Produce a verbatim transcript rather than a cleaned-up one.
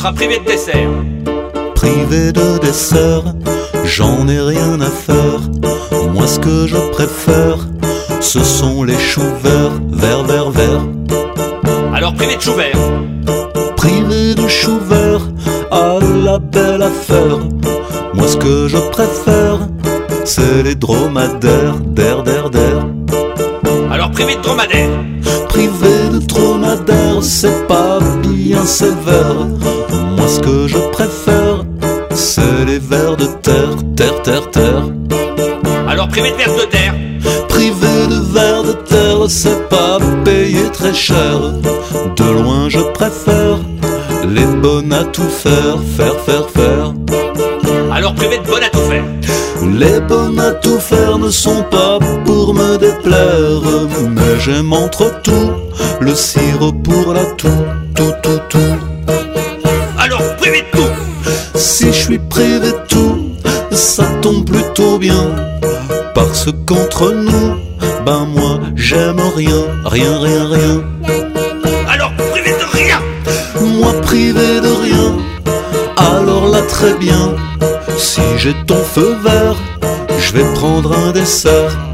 seras privé de dessert. Privé de dessert, j'en ai rien à faire. Moi ce que je préfère, ce sont les choux verts, verts, verts, verts. Alors privé de chou vert. Privé de choux verts, à la belle affaire. Moi ce que je préfère, c'est les dromadaires, der, der, der. Alors privé de dromadaire. Privé de dromadaire, c'est pas bien sévère. Moi ce que je préfère, c'est les vers de terre, terre, terre, terre. Alors privé de vers de terre. Privé de vers de terre, c'est pas payé très cher. De loin je préfère les bonnes à tout faire, faire, faire, faire. Alors privé de bonne à tout faire. Les bonnes à tout faire ne sont pas pour me déplaire, mais j'aime entre tout le sirop pour la toux, tout, tout, tout. Alors privé de tout. Si je suis privé de tout, ça tombe plutôt bien, parce qu'entre nous, ben moi j'aime rien, rien, rien, rien. Alors privé de rien. Moi privé de rien, alors là très bien. Si j'ai ton feu vert, je vais prendre un dessert.